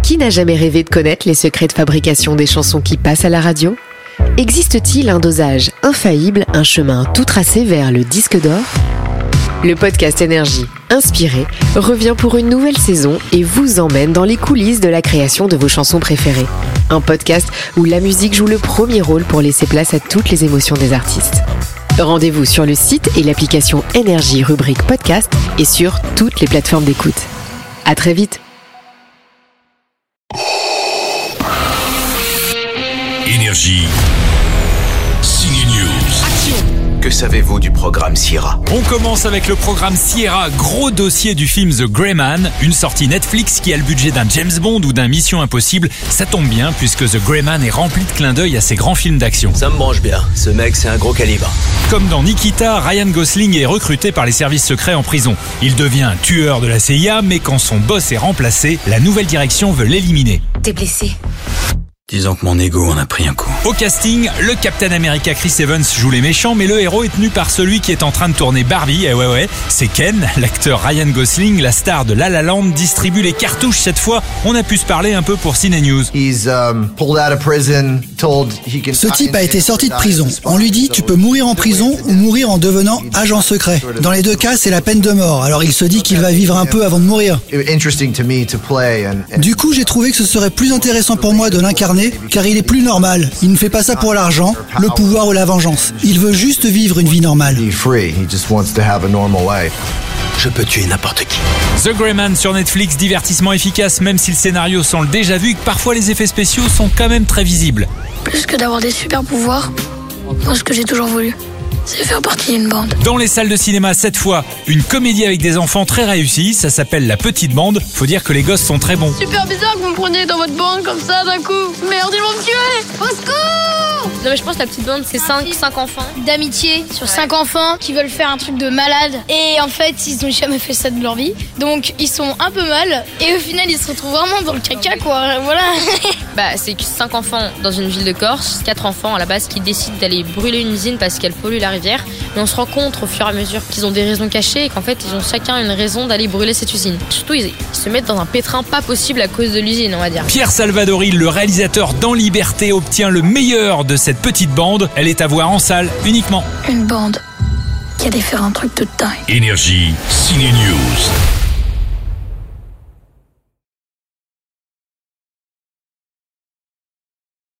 Qui n'a jamais rêvé de connaître les secrets de fabrication des chansons qui passent à la radio ? Existe-t-il un dosage infaillible, un chemin tout tracé vers le disque d'or ? Le podcast Énergie, inspiré, revient pour une nouvelle saison et vous emmène dans les coulisses de la création de vos chansons préférées. Un podcast où la musique joue le premier rôle pour laisser place à toutes les émotions des artistes. Rendez-vous sur le site et l'application Énergie rubrique podcast et sur toutes les plateformes d'écoute. À très vite. Énergie. Signe News. Action. Que savez-vous du programme Sierra ? On commence avec le programme Sierra, gros dossier du film The Grey Man, une sortie Netflix qui a le budget d'un James Bond ou d'un Mission Impossible. Ça tombe bien puisque The Grey Man est rempli de clins d'œil à ses grands films d'action. Ça me branche bien, ce mec c'est un gros calibre. Comme dans Nikita, Ryan Gosling est recruté par les services secrets en prison. Il devient un tueur de la CIA, mais quand son boss est remplacé, la nouvelle direction veut l'éliminer. T'es blessé. Disons que mon ego en a pris un coup. Au casting, le Captain America Chris Evans joue les méchants, mais le héros est tenu par celui qui est en train de tourner Barbie. Et ouais, c'est Ken, l'acteur Ryan Gosling, la star de La La Land, distribue les cartouches cette fois. On a pu se parler un peu pour Cine News. Ce type a été sorti de prison. On lui dit tu peux mourir en prison ou mourir en devenant agent secret. Dans les deux cas, c'est la peine de mort. Alors il se dit qu'il va vivre un peu avant de mourir. Du coup, j'ai trouvé que ce serait plus intéressant pour moi de l'incarner car il est plus normal. Il ne fait pas ça pour l'argent, le pouvoir ou la vengeance. Il veut juste vivre une vie normale. Je peux tuer n'importe qui. The Grey Man sur Netflix, divertissement efficace même si le scénario sent le déjà vu et que parfois les effets spéciaux sont quand même très visibles. Plus que d'avoir des super pouvoirs, moi ce que j'ai toujours voulu, c'est faire partie d'une bande. Dans les salles de cinéma, cette fois, une comédie avec des enfants très réussie, ça s'appelle La Petite Bande. Faut dire que les gosses sont très bons. Super bizarre que vous me preniez dans votre bande comme ça d'un coup. Merde, ils vont me tuer. Au secours! Non mais je pense que La Petite Bande c'est 5 enfants D'amitié sur 5 enfants qui veulent faire un truc de malade. Et en fait, ils n'ont jamais fait ça de leur vie. Donc ils sont un peu mal. Et au final, ils se retrouvent vraiment dans le caca quoi. Voilà. Bah c'est 5 enfants dans une ville de Corse, 4 enfants à la base qui décident d'aller brûler une usine parce qu'elle pollue la rivière. Mais on se rend compte au fur et à mesure qu'ils ont des raisons cachées et qu'en fait ils ont chacun une raison d'aller brûler cette usine. Surtout ils se mettent dans un pétrin pas possible à cause de l'usine, on va dire. Pierre Salvadori, le réalisateur d'En Liberté, obtient le meilleur de cette petite bande. Elle est à voir en salle uniquement. Une bande qui a des faire un truc de dingue. Énergie, Ciné News.